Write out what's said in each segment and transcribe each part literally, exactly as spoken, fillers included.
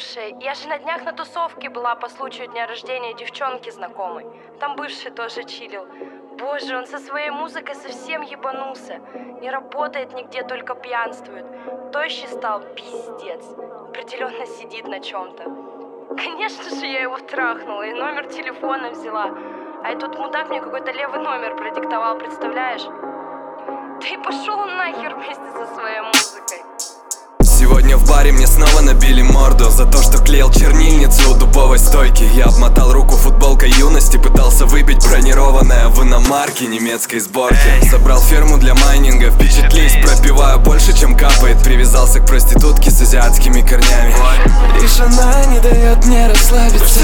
Слушай, я же на днях на тусовке была по случаю дня рождения девчонки знакомой. Там бывший тоже чилил. Боже, он со своей музыкой совсем ебанулся. Не работает нигде, только пьянствует. Тощий стал, пиздец. Определенно сидит на чем-то. Конечно же, я его трахнула и номер телефона взяла. А этот мудак мне какой-то левый номер продиктовал, представляешь? Да и пошел он нахер вместе со своей музыкой. Сегодня в баре мне снова набили морду за то, что клеил чернильницу у дубовой стойки. Я обмотал руку футболкой юности, пытался выбить бронированное в иномарке немецкой сборки. Собрал ферму для майнинга, впечатлись, пропиваю больше, чем капает. Привязался к проститутке с азиатскими корнями. Лишь она не дает мне расслабиться.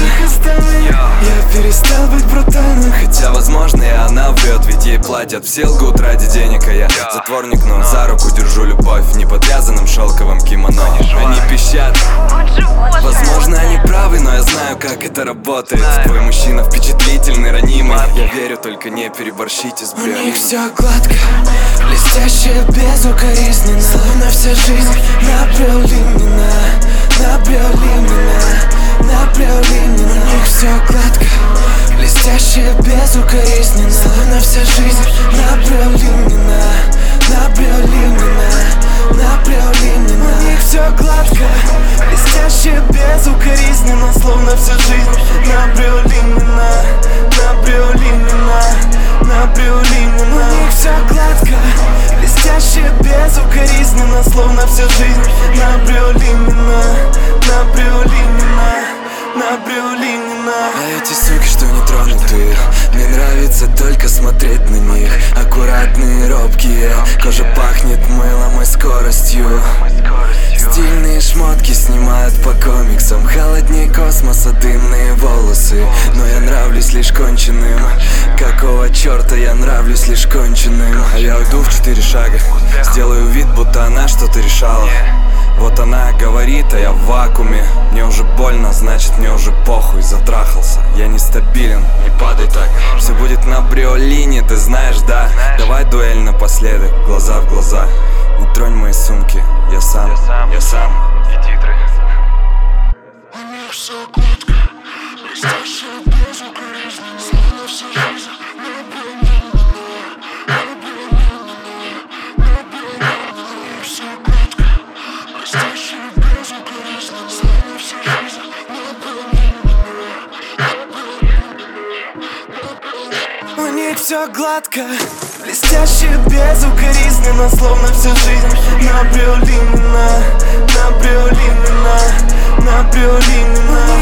Я перестал быть брутальным, хотя возможно и она врет, ведь ей платят, все лгут ради денег. А я затворник, но за руку держу любовь в неподвязанном шелковом кимоно. Они пищат, возможно они правы, но я знаю, как это работает. Твой мужчина впечатлительный, ранимый. Я верю, только не переборщите с бредом. У них все гладко, блестяще, безукоризненно. Словно вся жизнь набрёлинена, набрёлинена, набрёлинена. У них все гладко, блестяще, безукоризненно. Словно вся жизнь набрёлинена, набрёлинена, набрёлинена. У них все гладко, блестяще, безукоризненно. Словно вся жизнь набрёлинена, набрёлинена, набрёлинена. У них все гладко, блестяще, безукоризненно. Словно вся жизнь набрёлинена, набрёлинена, набрёлинена. А эти суки, что не тронутые, мне нравится только смотреть на них. Аккуратные, робкие, кожа пахнет мылом и скоростью. Стильные шмотки снимают по комиксам. Холоднее космоса, дымные волосы. Но я нравлюсь лишь конченым. Какого черта я нравлюсь лишь конченым? А я уйду в четыре шага, сделаю вид, будто она что-то решала. Вот она говорит, а я в вакууме. Мне уже больно, значит мне уже похуй. Затрахался, я нестабилен, не падай так. Все будет на бриолине, ты знаешь, да? Давай дуэль напоследок, глаза в глаза. Не тронь мои сумки, я сам, я сам. И титры. У них все гладко, блестяще, безукоризненно. Словно вся жизнь набрёлинена, набрёлинена, набрёлинена. У них все гладко, блестяще, безукоризненно. Словно вся жизнь набрёлинена, набрёлинена. У них все гладко, блестяще, безукоризненно. Словно вся жизнь набрёлинена, набрёлинена, набрёлинена.